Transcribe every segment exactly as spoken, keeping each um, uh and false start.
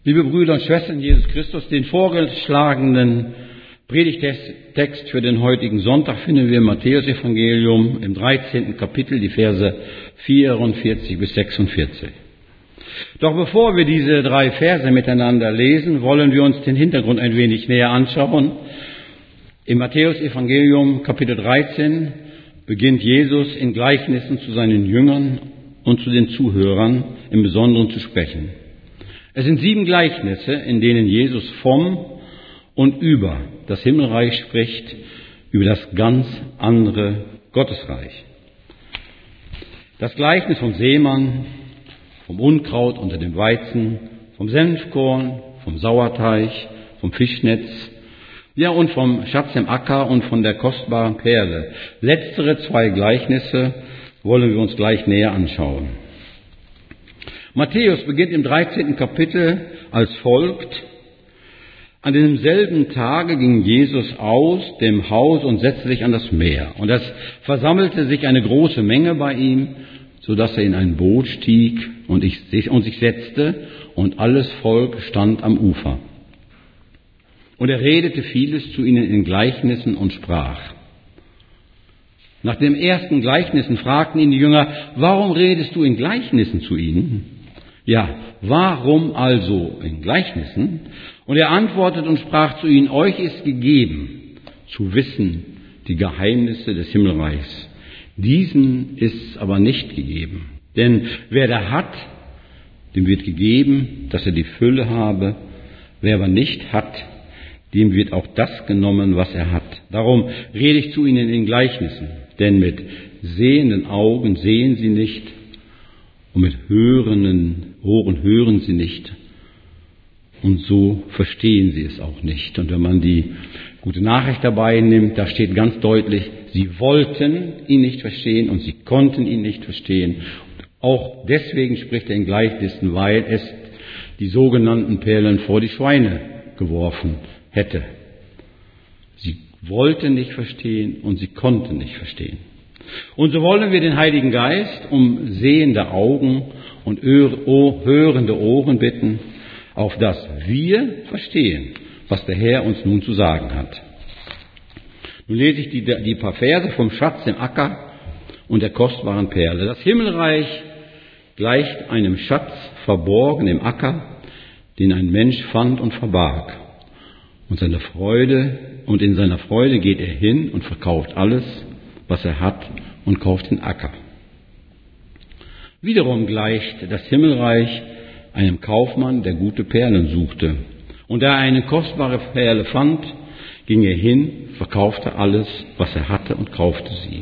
Liebe Brüder und Schwestern in Jesus Christus, den vorgeschlagenen Predigtext für den heutigen Sonntag finden wir im Matthäus-Evangelium im dreizehnten Kapitel, die Verse vierundvierzig bis sechsundvierzig. Doch bevor wir diese drei Verse miteinander lesen, wollen wir uns den Hintergrund ein wenig näher anschauen. Im Matthäus-Evangelium Kapitel dreizehn beginnt Jesus in Gleichnissen zu seinen Jüngern und zu den Zuhörern im Besonderen zu sprechen. Es sind sieben Gleichnisse, in denen Jesus vom und über das Himmelreich spricht, über das ganz andere Gottesreich. Das Gleichnis vom Seemann, vom Unkraut unter dem Weizen, vom Senfkorn, vom Sauerteig, vom Fischnetz, ja und vom Schatz im Acker und von der kostbaren Perle. Letztere zwei Gleichnisse wollen wir uns gleich näher anschauen. Matthäus beginnt im dreizehnten Kapitel als folgt: An demselben Tage ging Jesus aus dem Haus und setzte sich an das Meer. Und es versammelte sich eine große Menge bei ihm, so dass er in ein Boot stieg und, ich, und sich setzte, und alles Volk stand am Ufer. Und er redete vieles zu ihnen in Gleichnissen und sprach. Nach dem ersten Gleichnissen fragten ihn die Jünger: Warum redest du in Gleichnissen zu ihnen? Ja, warum also in Gleichnissen? Und er antwortete und sprach zu ihnen: Euch ist gegeben, zu wissen die Geheimnisse des Himmelreichs. Diesen ist aber nicht gegeben. Denn wer da hat, dem wird gegeben, dass er die Fülle habe. Wer aber nicht hat, dem wird auch das genommen, was er hat. Darum rede ich zu ihnen in Gleichnissen. Denn mit sehenden Augen sehen sie nicht, und mit hörenden Ohren hören sie nicht. Und so verstehen sie es auch nicht. Und wenn man die gute Nachricht dabei nimmt, da steht ganz deutlich, sie wollten ihn nicht verstehen und sie konnten ihn nicht verstehen. Und auch deswegen spricht er in Gleichnissen, weil es die sogenannten Perlen vor die Schweine geworfen hätte. Sie wollten nicht verstehen und sie konnten nicht verstehen. Und so wollen wir den Heiligen Geist um sehende Augen und hörende Ohren bitten, auf dass wir verstehen, was der Herr uns nun zu sagen hat. Nun lese ich die, die paar Verse vom Schatz im Acker und der kostbaren Perle. Das Himmelreich gleicht einem Schatz verborgen im Acker, den ein Mensch fand und verbarg. Und seine Freude, und in seiner Freude geht er hin und verkauft alles, was er hat, und kauft den Acker. Wiederum gleicht das Himmelreich einem Kaufmann, der gute Perlen suchte. Und da er eine kostbare Perle fand, ging er hin, verkaufte alles, was er hatte, und kaufte sie.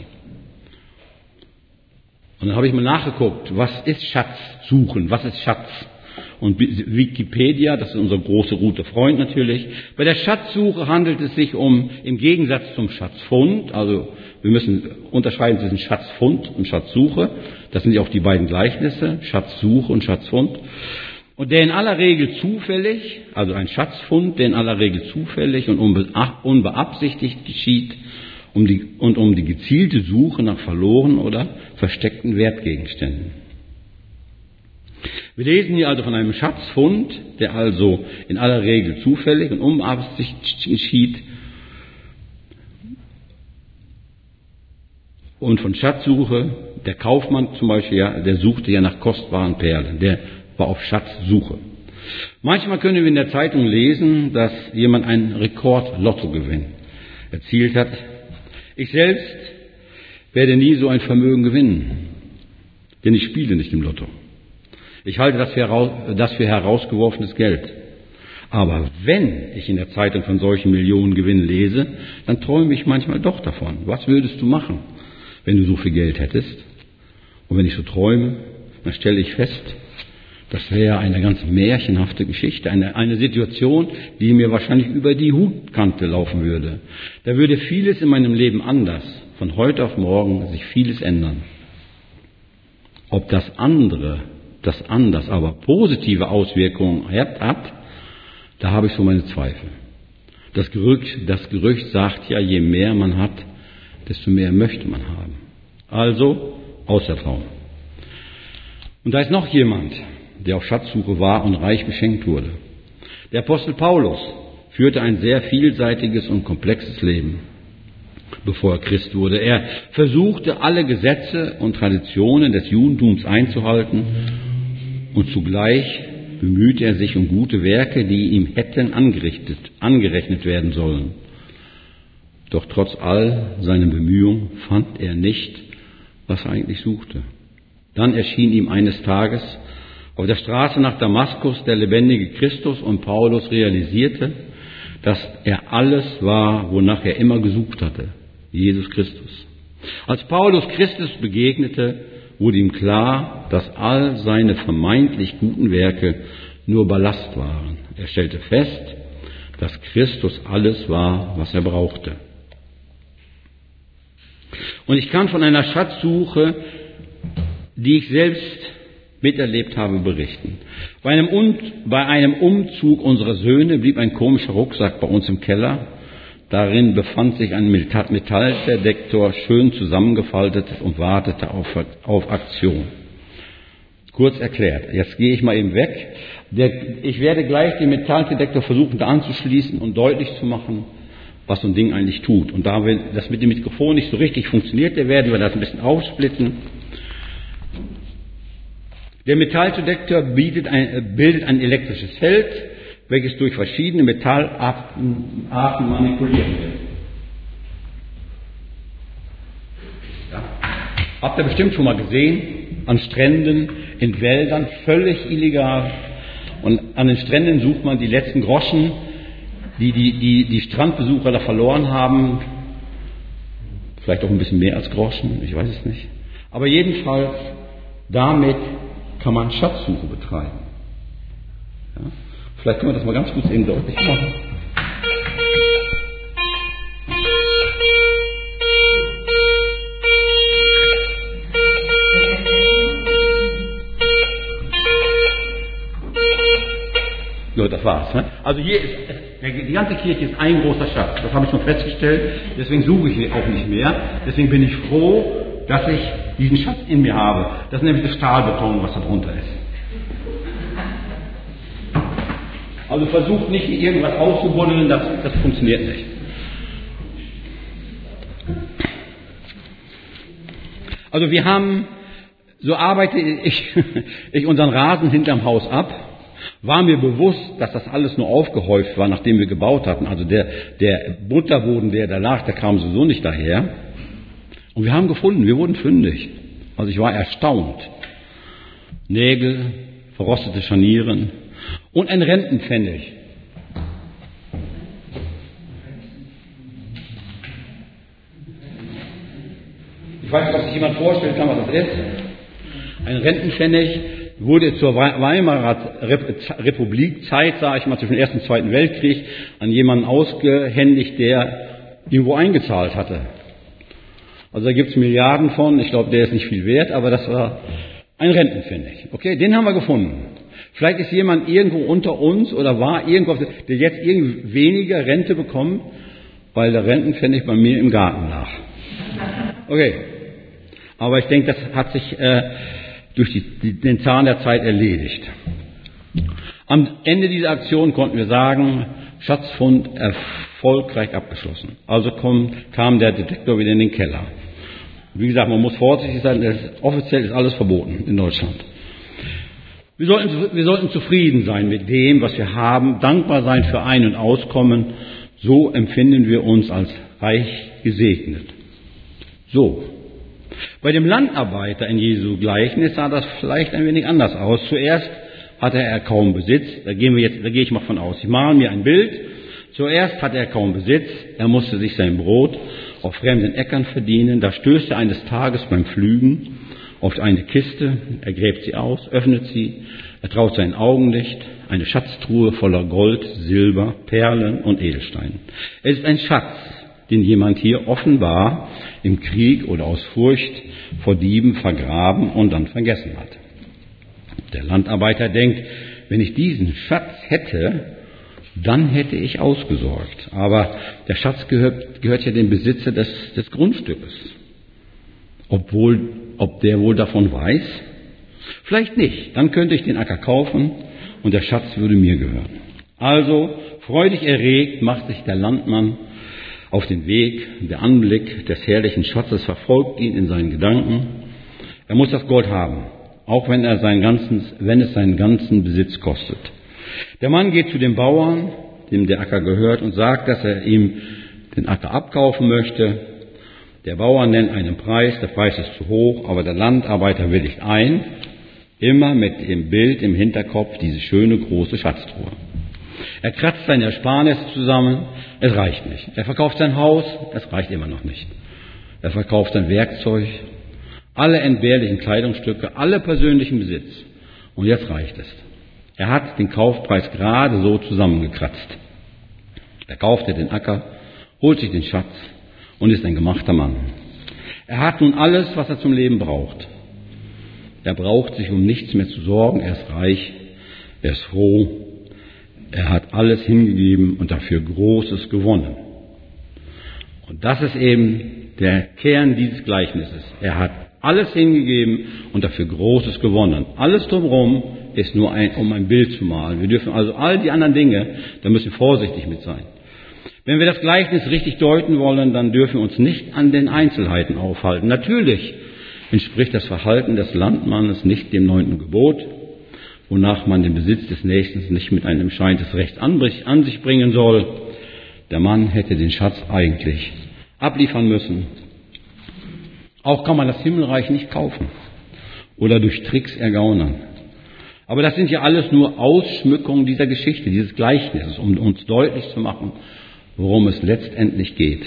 Und dann habe ich mal nachgeguckt, was ist Schatz suchen, was ist Schatz? Und Wikipedia, das ist unser großer guter Freund natürlich, bei der Schatzsuche handelt es sich um, im Gegensatz zum Schatzfund, also wir müssen unterscheiden zwischen Schatzfund und Schatzsuche, das sind ja auch die beiden Gleichnisse, Schatzsuche und Schatzfund, und der in aller Regel zufällig, also ein Schatzfund, der in aller Regel zufällig und unbeabsichtigt geschieht, um die, und um die gezielte Suche nach verlorenen oder versteckten Wertgegenständen. Wir lesen hier also von einem Schatzfund, der also in aller Regel zufällig und unbeabsichtigt geschieht, und von Schatzsuche, der Kaufmann zum Beispiel, ja, der suchte ja nach kostbaren Perlen, der war auf Schatzsuche. Manchmal können wir in der Zeitung lesen, dass jemand einen Rekord-Lottogewinn erzielt hat. Ich selbst werde nie so ein Vermögen gewinnen, denn ich spiele nicht im Lotto. Ich halte das für, das für herausgeworfenes Geld. Aber wenn ich in der Zeitung von solchen Millionengewinnen lese, dann träume ich manchmal doch davon. Was würdest du machen, wenn du so viel Geld hättest? Und wenn ich so träume, dann stelle ich fest, das wäre eine ganz märchenhafte Geschichte, eine, eine Situation, die mir wahrscheinlich über die Hutkante laufen würde. Da würde vieles in meinem Leben anders, von heute auf morgen sich vieles ändern. Ob das andere, das anders, aber positive Auswirkungen hat, hat, da habe ich so meine Zweifel. Das Gerücht, das Gerücht sagt ja, je mehr man hat, desto mehr möchte man haben. Also Ausertrauen. Und da ist noch jemand, der auf Schatzsuche war und reich beschenkt wurde. Der Apostel Paulus führte ein sehr vielseitiges und komplexes Leben, bevor er Christ wurde. Er versuchte, alle Gesetze und Traditionen des Judentums einzuhalten und zugleich bemühte er sich um gute Werke, die ihm hätten angerichtet, angerechnet werden sollen. Doch trotz all seiner Bemühungen fand er nicht, was er eigentlich suchte. Dann erschien ihm eines Tages auf der Straße nach Damaskus der lebendige Christus und Paulus realisierte, dass er alles war, wonach er immer gesucht hatte, Jesus Christus. Als Paulus Christus begegnete, wurde ihm klar, dass all seine vermeintlich guten Werke nur Ballast waren. Er stellte fest, dass Christus alles war, was er brauchte. Und ich kann von einer Schatzsuche, die ich selbst miterlebt habe, berichten. Bei einem, um, bei einem Umzug unserer Söhne blieb ein komischer Rucksack bei uns im Keller. Darin befand sich ein Metalldetektor, schön zusammengefaltet und wartete auf, auf Aktion. Kurz erklärt, jetzt gehe ich mal eben weg. Der, ich werde gleich den Metalldetektor versuchen da anzuschließen und deutlich zu machen, was so ein Ding eigentlich tut. Und da das mit dem Mikrofon nicht so richtig funktioniert, werden wir das ein bisschen aufsplitten. Der Metalldetektor bietet ein, bildet ein elektrisches Feld, welches durch verschiedene Metallarten manipuliert wird. Ja. Habt ihr bestimmt schon mal gesehen, an Stränden, in Wäldern, völlig illegal. Und an den Stränden sucht man die letzten Groschen, die die, die die Strandbesucher da verloren haben. Vielleicht auch ein bisschen mehr als Groschen, ich weiß es nicht. Aber jedenfalls, damit kann man Schatzsuche betreiben. Ja? Vielleicht können wir das mal ganz gut eben deutlich machen. So, das war's. Ne? Also hier ist, die ganze Kirche ist ein großer Schatz. Das habe ich schon festgestellt. Deswegen suche ich auch nicht mehr. Deswegen bin ich froh, dass ich diesen Schatz in mir habe. Das ist nämlich das Stahlbeton, was da drunter ist. Also versucht nicht irgendwas auszubuddeln, das, das funktioniert nicht. Also wir haben, so arbeite ich, ich unseren Rasen hinterm Haus ab. War mir bewusst, dass das alles nur aufgehäuft war, nachdem wir gebaut hatten. Also der, der Butterboden, der da lag, der kam sowieso nicht daher. Und wir haben gefunden, wir wurden fündig. Also ich war erstaunt. Nägel, verrostete Scharnieren und ein Rentenpfennig. Ich weiß nicht, ob sich jemand vorstellen kann, was das ist. Ein Rentenpfennig wurde zur Weimarer Republik-Zeit, sage ich mal, zwischen dem Ersten und Zweiten Weltkrieg, an jemanden ausgehändigt, der irgendwo eingezahlt hatte. Also da gibt es Milliarden von, ich glaube, der ist nicht viel wert, aber das war ein Rentenpfennig. Okay, den haben wir gefunden. Vielleicht ist jemand irgendwo unter uns oder war irgendwo, der jetzt irgendwie weniger Rente bekommt, weil der Rentenpfennig bei mir im Garten lag. Okay, aber ich denke, das hat sich äh, durch die, die, den Zahn der Zeit erledigt. Am Ende dieser Aktion konnten wir sagen, Schatzfund erfolgreich abgeschlossen. Also kommt, kam der Detektor wieder in den Keller. Wie gesagt, man muss vorsichtig sein, das ist, offiziell ist alles verboten in Deutschland. Wir sollten, wir sollten zufrieden sein mit dem, was wir haben, dankbar sein für Ein- und Auskommen. So empfinden wir uns als reich gesegnet. So. Bei dem Landarbeiter in Jesu Gleichnis sah das vielleicht ein wenig anders aus. Zuerst hatte er kaum Besitz. Da gehen wir jetzt, da gehe ich mal von aus. Ich male mir ein Bild. Zuerst hatte er kaum Besitz. Er musste sich sein Brot auf fremden Äckern verdienen. Da stößt er eines Tages beim Pflügen auf eine Kiste. Er gräbt sie aus, öffnet sie. Er traut seinen Augen nicht. Eine Schatztruhe voller Gold, Silber, Perlen und Edelsteinen. Es ist ein Schatz, den jemand hier offenbar im Krieg oder aus Furcht vor Dieben vergraben und dann vergessen hat. Der Landarbeiter denkt, wenn ich diesen Schatz hätte, dann hätte ich ausgesorgt. Aber der Schatz gehört, gehört ja dem Besitzer des, des Grundstückes. Obwohl, ob der wohl davon weiß? Vielleicht nicht. Dann könnte ich den Acker kaufen und der Schatz würde mir gehören. Also, freudig erregt macht sich der Landmann auf den Weg. Der Anblick des herrlichen Schatzes verfolgt ihn in seinen Gedanken. Er muss das Gold haben, auch wenn, er seinen ganzen, wenn es seinen ganzen Besitz kostet. Der Mann geht zu dem Bauern, dem der Acker gehört, und sagt, dass er ihm den Acker abkaufen möchte. Der Bauer nennt einen Preis, der Preis ist zu hoch, aber der Landarbeiter willigt ein, immer mit dem Bild im Hinterkopf, diese schöne große Schatztruhe. Er kratzt seine Ersparnisse zusammen, es reicht nicht. Er verkauft sein Haus, es reicht immer noch nicht. Er verkauft sein Werkzeug, alle entbehrlichen Kleidungsstücke, alle persönlichen Besitz. Und jetzt reicht es. Er hat den Kaufpreis gerade so zusammengekratzt. Er kaufte den Acker, holt sich den Schatz und ist ein gemachter Mann. Er hat nun alles, was er zum Leben braucht. Er braucht sich um nichts mehr zu sorgen, er ist reich, er ist froh, er hat alles hingegeben und dafür Großes gewonnen. Und das ist eben der Kern dieses Gleichnisses. Er hat alles hingegeben und dafür Großes gewonnen. Alles drumherum ist nur ein, um ein Bild zu malen. Wir dürfen also all die anderen Dinge, da müssen wir vorsichtig mit sein. Wenn wir das Gleichnis richtig deuten wollen, dann dürfen wir uns nicht an den Einzelheiten aufhalten. Natürlich entspricht das Verhalten des Landmannes nicht dem neunten Gebot, wonach man den Besitz des Nächsten nicht mit einem Schein des Rechts an sich bringen soll. Der Mann hätte den Schatz eigentlich abliefern müssen. Auch kann man das Himmelreich nicht kaufen oder durch Tricks ergaunern. Aber das sind ja alles nur Ausschmückungen dieser Geschichte, dieses Gleichnisses, um uns deutlich zu machen, worum es letztendlich geht.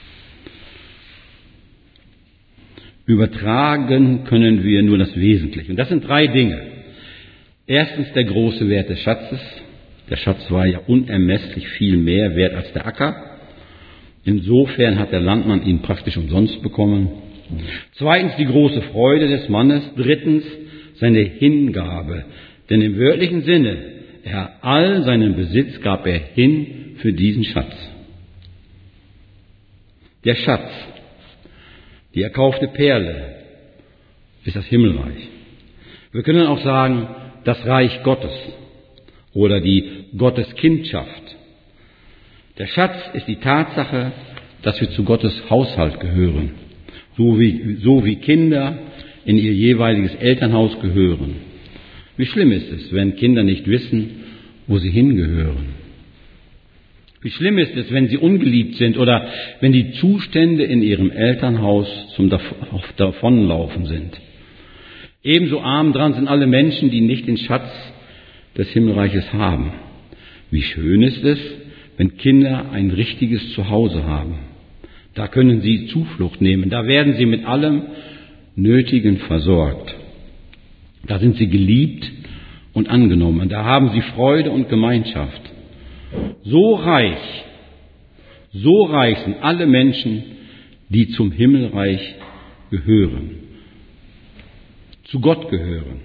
Übertragen können wir nur das Wesentliche. Und das sind drei Dinge. Erstens der große Wert des Schatzes. Der Schatz war ja unermesslich viel mehr wert als der Acker. Insofern hat der Landmann ihn praktisch umsonst bekommen. Zweitens die große Freude des Mannes. Drittens seine Hingabe. Denn im wörtlichen Sinne, er all seinen Besitz gab er hin für diesen Schatz. Der Schatz, die erkaufte Perle, ist das Himmelreich. Wir können auch sagen, das Reich Gottes oder die Gotteskindschaft. Der Schatz ist die Tatsache, dass wir zu Gottes Haushalt gehören, so wie, so wie Kinder in ihr jeweiliges Elternhaus gehören. Wie schlimm ist es, wenn Kinder nicht wissen, wo sie hingehören? Wie schlimm ist es, wenn sie ungeliebt sind oder wenn die Zustände in ihrem Elternhaus zum Davonlaufen sind? Ebenso arm dran sind alle Menschen, die nicht den Schatz des Himmelreiches haben. Wie schön ist es, wenn Kinder ein richtiges Zuhause haben. Da können sie Zuflucht nehmen, da werden sie mit allem Nötigen versorgt. Da sind sie geliebt und angenommen, da haben sie Freude und Gemeinschaft. So reich, so reich sind alle Menschen, die zum Himmelreich gehören, zu Gott gehören,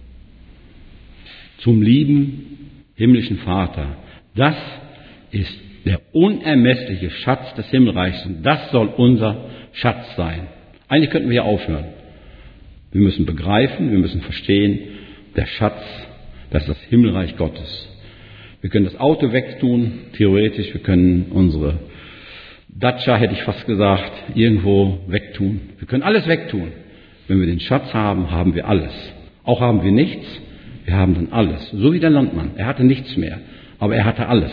zum lieben himmlischen Vater. Das ist der unermessliche Schatz des Himmelreichs und das soll unser Schatz sein. Eigentlich könnten wir ja aufhören. Wir müssen begreifen, wir müssen verstehen, der Schatz, das ist das Himmelreich Gottes. Wir können das Auto wegtun, theoretisch, wir können unsere Dacia, hätte ich fast gesagt, irgendwo wegtun. Wir können alles wegtun. Wenn wir den Schatz haben, haben wir alles. Auch haben wir nichts, wir haben dann alles. So wie der Landmann, er hatte nichts mehr, aber er hatte alles.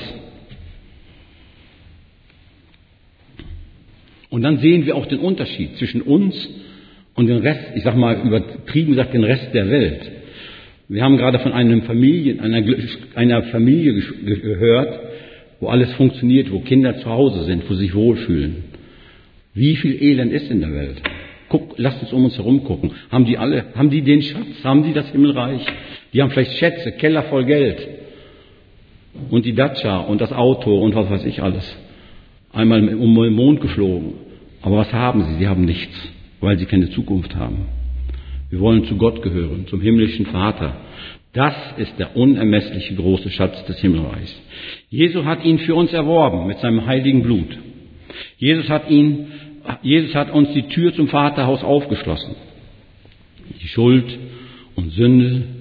Und dann sehen wir auch den Unterschied zwischen uns und dem Rest, ich sag mal übertrieben gesagt, den Rest der Welt. Wir haben gerade von einem Familien, einer, einer Familie gehört, wo alles funktioniert, wo Kinder zu Hause sind, wo sie sich wohlfühlen. Wie viel Elend ist in der Welt? Guck, lasst uns um uns herum gucken. Haben die alle, haben die den Schatz? Haben die das Himmelreich? Die haben vielleicht Schätze, Keller voll Geld. Und die Dacia und das Auto und was weiß ich alles. Einmal um den Mond geflogen. Aber was haben sie? Sie haben nichts, weil sie keine Zukunft haben. Wir wollen zu Gott gehören, zum himmlischen Vater. Das ist der unermessliche große Schatz des Himmelreichs. Jesus hat ihn für uns erworben mit seinem heiligen Blut. Jesus hat ihn, Jesus hat uns die Tür zum Vaterhaus aufgeschlossen. Die Schuld und Sünde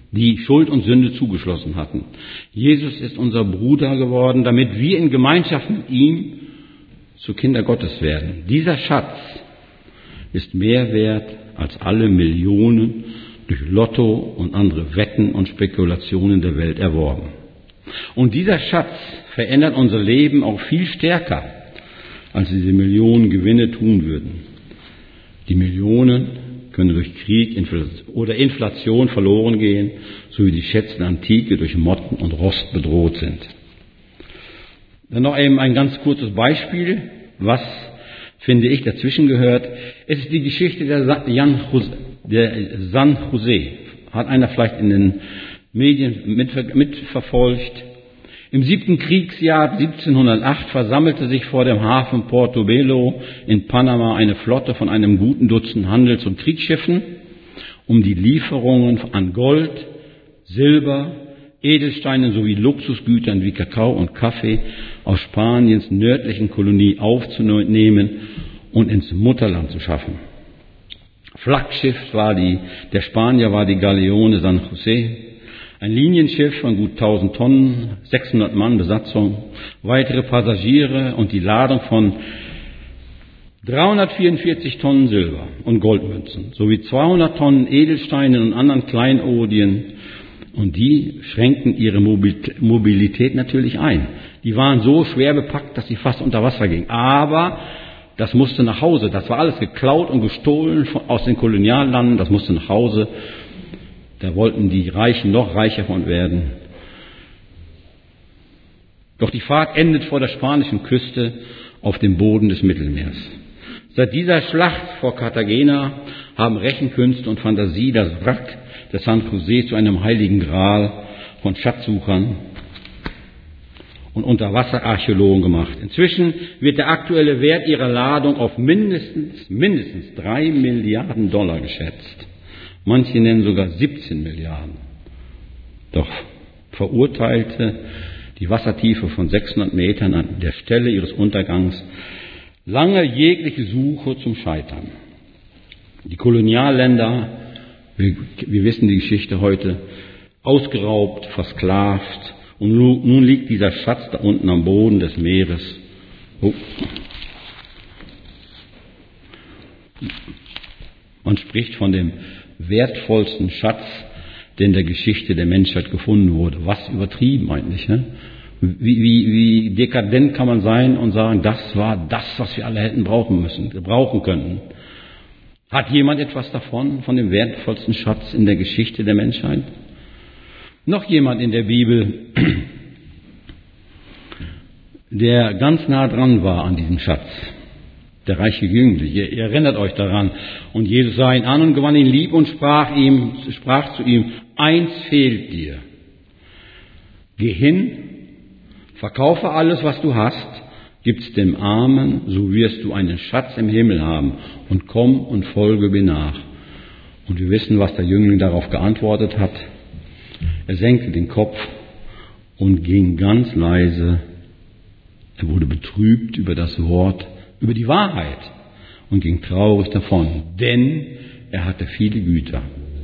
die Schuld und Sünde zugeschlossen hatten. Jesus ist unser Bruder geworden, damit wir in Gemeinschaft mit ihm zu Kinder Gottes werden. Dieser Schatz ist mehr wert als alle Millionen durch Lotto und andere Wetten und Spekulationen der Welt erworben. Und dieser Schatz verändert unser Leben auch viel stärker, als diese Millionen Gewinne tun würden. Die Millionen können durch Krieg oder Inflation verloren gehen, so wie die Schätze der Antike durch Motten und Rost bedroht sind. Dann noch eben ein ganz kurzes Beispiel, was, finde ich, dazwischen gehört. Es ist die Geschichte der, Jan Jose, der San Jose. Hat einer vielleicht in den Medien mitverfolgt. Im siebten Kriegsjahr siebzehnhundertacht versammelte sich vor dem Hafen Portobelo in Panama eine Flotte von einem guten Dutzend Handels- und Kriegsschiffen, um die Lieferungen an Gold, Silber, Edelsteinen sowie Luxusgütern wie Kakao und Kaffee aus Spaniens nördlichen Kolonie aufzunehmen und ins Mutterland zu schaffen. Flaggschiff war die, der Spanier war die Galeone San Jose, ein Linienschiff von gut tausend Tonnen, sechshundert Mann Besatzung, weitere Passagiere und die Ladung von dreihundertvierundvierzig Tonnen Silber und Goldmünzen sowie zweihundert Tonnen Edelsteine und anderen Kleinodien. Und die schränkten ihre Mobilität natürlich ein. Die waren so schwer bepackt, dass sie fast unter Wasser gingen. Aber das musste nach Hause. Das war alles geklaut und gestohlen aus den Koloniallanden. Das musste nach Hause. Da wollten die Reichen noch reicher von werden. Doch die Fahrt endet vor der spanischen Küste auf dem Boden des Mittelmeers. Seit dieser Schlacht vor Cartagena haben Rechenkünste und Fantasie das Wrack des San Jose zu einem heiligen Gral von Schatzsuchern und Unterwasserarchäologen gemacht. Inzwischen wird der aktuelle Wert ihrer Ladung auf mindestens, mindestens drei Milliarden Dollar geschätzt. Manche nennen sogar siebzehn Milliarden. Doch verurteilte die Wassertiefe von sechshundert Metern an der Stelle ihres Untergangs lange jegliche Suche zum Scheitern. Die Kolonialländer, wir, wir wissen die Geschichte heute, ausgeraubt, versklavt, und nun liegt dieser Schatz da unten am Boden des Meeres. Oh. Man spricht von dem wertvollsten Schatz, der in der Geschichte der Menschheit gefunden wurde. Was übertrieben eigentlich, ne? Wie, wie, wie dekadent kann man sein und sagen, das war das, was wir alle hätten brauchen müssen, brauchen könnten. Hat jemand etwas davon, von dem wertvollsten Schatz in der Geschichte der Menschheit? Noch jemand in der Bibel, der ganz nah dran war an diesem Schatz. Der reiche Jüngling, ihr, ihr erinnert euch daran. Und Jesus sah ihn an und gewann ihn lieb und sprach ihm, sprach zu ihm, eins fehlt dir. Geh hin, verkaufe alles, was du hast, gib's dem Armen, so wirst du einen Schatz im Himmel haben, und komm und folge mir nach. Und wir wissen, was der Jüngling darauf geantwortet hat. Er senkte den Kopf und ging ganz leise. Er wurde betrübt über das Wort, über die Wahrheit und ging traurig davon, denn er hatte viele Güter.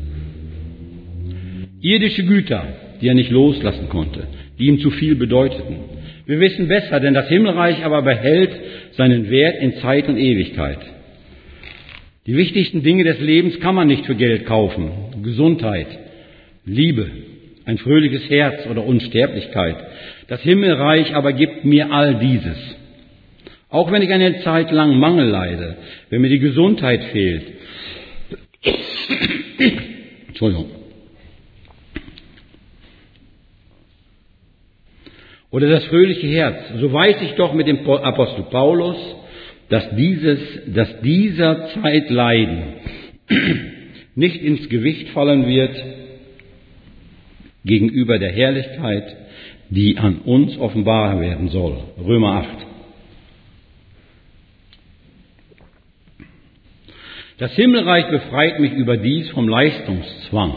Irdische Güter, die er nicht loslassen konnte, die ihm zu viel bedeuteten. Wir wissen besser, denn das Himmelreich aber behält seinen Wert in Zeit und Ewigkeit. Die wichtigsten Dinge des Lebens kann man nicht für Geld kaufen. Gesundheit, Liebe, ein fröhliches Herz oder Unsterblichkeit. Das Himmelreich aber gibt mir all dieses. Auch wenn ich eine Zeit lang Mangel leide, wenn mir die Gesundheit fehlt, Entschuldigung, oder das fröhliche Herz, so weiß ich doch mit dem Apostel Paulus, dass dieses, dass dieser Zeitleiden nicht ins Gewicht fallen wird gegenüber der Herrlichkeit, die an uns offenbar werden soll. Römer acht. Das Himmelreich befreit mich überdies vom Leistungszwang.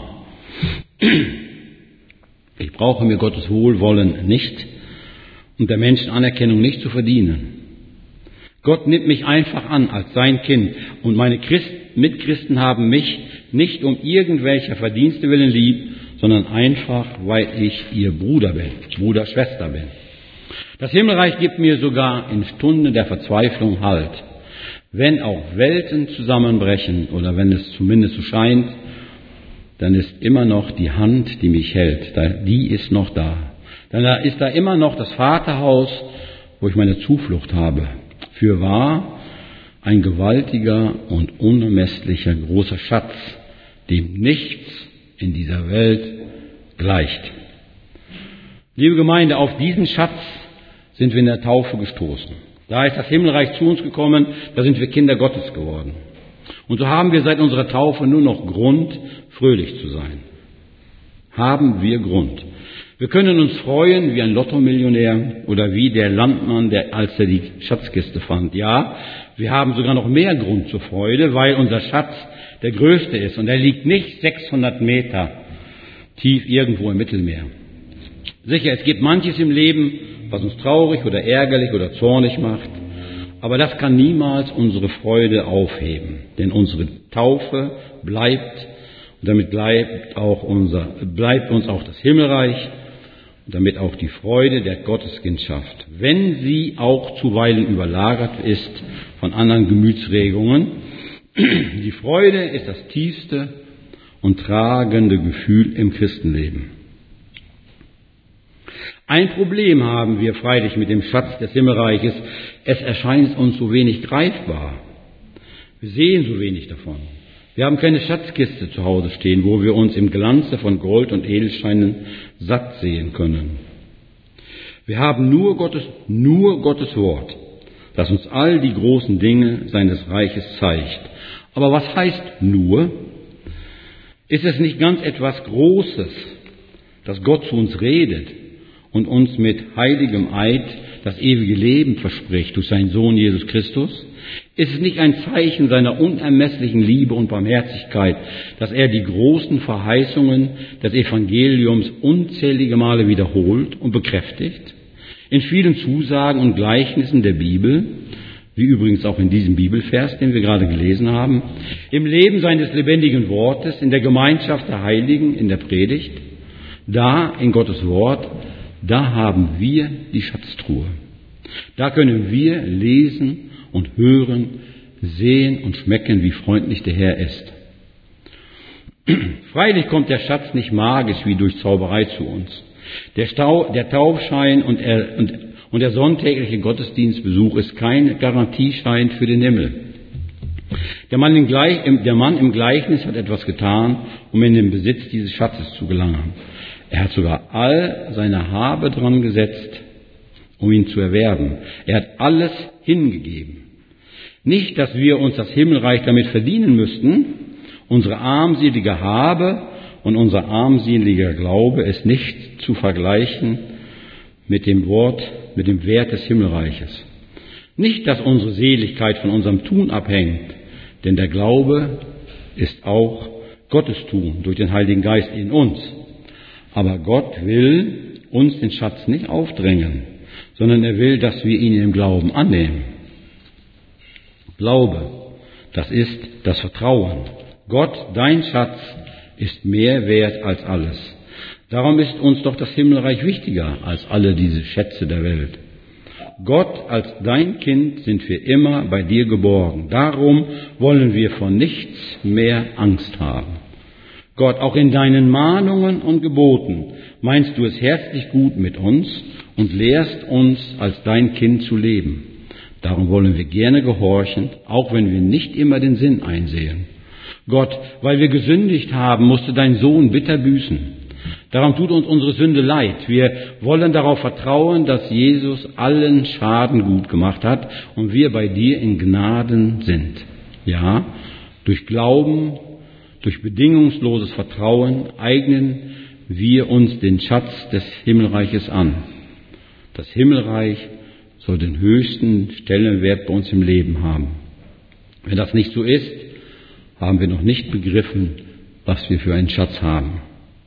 Ich brauche mir Gottes Wohlwollen nicht und der Menschen Anerkennung nicht zu verdienen. Gott nimmt mich einfach an als sein Kind und meine Christ- Mitchristen haben mich nicht um irgendwelcher Verdienste willen lieb, sondern einfach, weil ich ihr Bruder bin, Bruder, Schwester bin. Das Himmelreich gibt mir sogar in Stunden der Verzweiflung Halt. Wenn auch Welten zusammenbrechen oder wenn es zumindest so scheint, dann ist immer noch die Hand, die mich hält, die ist noch da. Dann ist da immer noch das Vaterhaus, wo ich meine Zuflucht habe. Fürwahr, ein gewaltiger und unermesslicher großer Schatz, dem nichts in dieser Welt gleicht. Liebe Gemeinde, auf diesen Schatz sind wir in der Taufe gestoßen. Da ist das Himmelreich zu uns gekommen, da sind wir Kinder Gottes geworden. Und so haben wir seit unserer Taufe nur noch Grund, fröhlich zu sein. Haben wir Grund. Wir können uns freuen wie ein Lottomillionär oder wie der Landmann, der, als er die Schatzkiste fand. Ja, wir haben sogar noch mehr Grund zur Freude, weil unser Schatz der größte ist. Und er liegt nicht sechshundert Meter tief irgendwo im Mittelmeer. Sicher, es gibt manches im Leben, was uns traurig oder ärgerlich oder zornig macht. Aber das kann niemals unsere Freude aufheben. Denn unsere Taufe bleibt, und damit bleibt, auch unser, bleibt uns auch das Himmelreich und damit auch die Freude der Gotteskindschaft, wenn sie auch zuweilen überlagert ist von anderen Gemütsregungen. Die Freude ist das tiefste und tragende Gefühl im Christenleben. Ein Problem haben wir freilich mit dem Schatz des Himmelreiches. Es erscheint uns so wenig greifbar. Wir sehen so wenig davon. Wir haben keine Schatzkiste zu Hause stehen, wo wir uns im Glanze von Gold und Edelsteinen satt sehen können. Wir haben nur Gottes, nur Gottes Wort, das uns all die großen Dinge seines Reiches zeigt. Aber was heißt nur? Ist es nicht ganz etwas Großes, dass Gott zu uns redet und uns mit heiligem Eid das ewige Leben verspricht durch seinen Sohn Jesus Christus? Ist es nicht ein Zeichen seiner unermesslichen Liebe und Barmherzigkeit, dass er die großen Verheißungen des Evangeliums unzählige Male wiederholt und bekräftigt? In vielen Zusagen und Gleichnissen der Bibel, wie übrigens auch in diesem Bibelvers, den wir gerade gelesen haben, im Leben seines lebendigen Wortes, in der Gemeinschaft der Heiligen, in der Predigt, da in Gottes Wort, da haben wir die Schatztruhe. Da können wir lesen und hören, sehen und schmecken, wie freundlich der Herr ist. Freilich kommt der Schatz nicht magisch wie durch Zauberei zu uns. Der, Stau, der Taufschein und, er, und, und der sonntägliche Gottesdienstbesuch ist kein Garantieschein für den Himmel. Der Mann, im Gleich, der Mann im Gleichnis hat etwas getan, um in den Besitz dieses Schatzes zu gelangen. Er hat sogar all seine Habe dran gesetzt, um ihn zu erwerben. Er hat alles hingegeben. Nicht, dass wir uns das Himmelreich damit verdienen müssten. Unsere armselige Habe und unser armseliger Glaube ist nicht zu vergleichen mit dem Wort, mit dem Wert des Himmelreiches. Nicht, dass unsere Seligkeit von unserem Tun abhängt, denn der Glaube ist auch Gottes Tun durch den Heiligen Geist in uns. Aber Gott will uns den Schatz nicht aufdrängen, sondern er will, dass wir ihn im Glauben annehmen. Glaube, das ist das Vertrauen. Gott, dein Schatz, ist mehr wert als alles. Darum ist uns doch das Himmelreich wichtiger als alle diese Schätze der Welt. Gott, als dein Kind sind wir immer bei dir geborgen. Darum wollen wir vor nichts mehr Angst haben. Gott, auch in deinen Mahnungen und Geboten meinst du es herzlich gut mit uns und lehrst uns, als dein Kind zu leben. Darum wollen wir gerne gehorchen, auch wenn wir nicht immer den Sinn einsehen. Gott, weil wir gesündigt haben, musste dein Sohn bitter büßen. Darum tut uns unsere Sünde leid. Wir wollen darauf vertrauen, dass Jesus allen Schaden gut gemacht hat und wir bei dir in Gnaden sind. Ja, durch Glauben, durch bedingungsloses Vertrauen eignen wir uns den Schatz des Himmelreiches an. Das Himmelreich soll den höchsten Stellenwert bei uns im Leben haben. Wenn das nicht so ist, haben wir noch nicht begriffen, was wir für einen Schatz haben.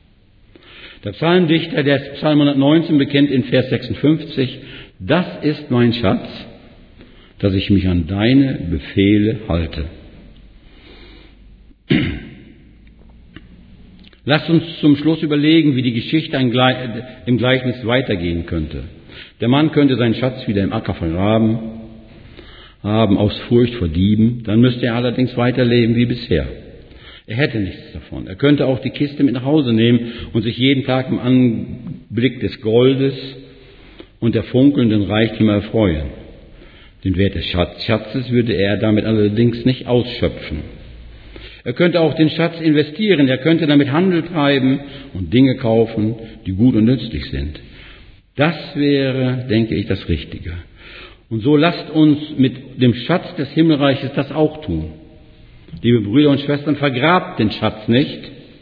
Der Psalmdichter des Psalm hundertneunzehn bekennt in Vers sechsundfünfzig, das ist mein Schatz, dass ich mich an deine Befehle halte. Lasst uns zum Schluss überlegen, wie die Geschichte im Gleichnis weitergehen könnte. Der Mann könnte seinen Schatz wieder im Acker vergraben haben, aus Furcht vor Dieben. Dann müsste er allerdings weiterleben wie bisher. Er hätte nichts davon. Er könnte auch die Kiste mit nach Hause nehmen und sich jeden Tag im Anblick des Goldes und der funkelnden Reichtümer erfreuen. Den Wert des Schatzes würde er damit allerdings nicht ausschöpfen. Er könnte auch den Schatz investieren. Er könnte damit Handel treiben und Dinge kaufen, die gut und nützlich sind. Das wäre, denke ich, das Richtige. Und so lasst uns mit dem Schatz des Himmelreiches das auch tun. Liebe Brüder und Schwestern, vergrabt den Schatz nicht.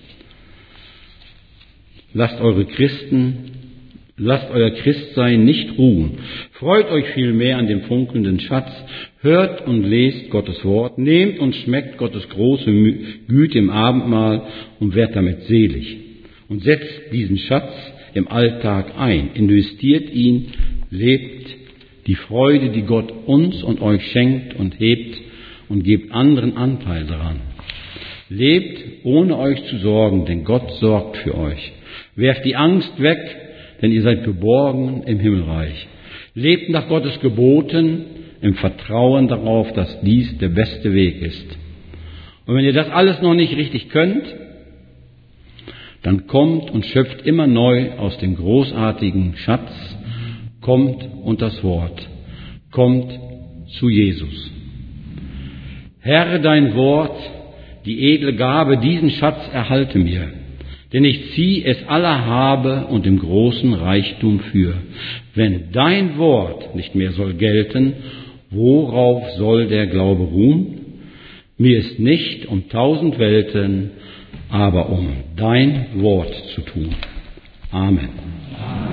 Lasst eure Christen, lasst euer Christsein nicht ruhen. Freut euch vielmehr an dem funkelnden Schatz. Hört und lest Gottes Wort. Nehmt und schmeckt Gottes große Güte im Abendmahl und werdet damit selig. Und setzt diesen Schatz im Alltag ein. Investiert ihn, lebt die Freude, die Gott uns und euch schenkt und hebt, und gebt anderen Anteil daran. Lebt, ohne euch zu sorgen, denn Gott sorgt für euch. Werft die Angst weg, denn ihr seid geborgen im Himmelreich. Lebt nach Gottes Geboten, im Vertrauen darauf, dass dies der beste Weg ist. Und wenn ihr das alles noch nicht richtig könnt, dann kommt und schöpft immer neu aus dem großartigen Schatz, kommt und das Wort, kommt zu Jesus. Herr, dein Wort, die edle Gabe, diesen Schatz erhalte mir, denn ich zieh es aller Habe und im großen Reichtum für. Wenn dein Wort nicht mehr soll gelten, worauf soll der Glaube ruhen? Mir ist nicht um tausend Welten, aber um dein Wort zu tun. Amen. Amen.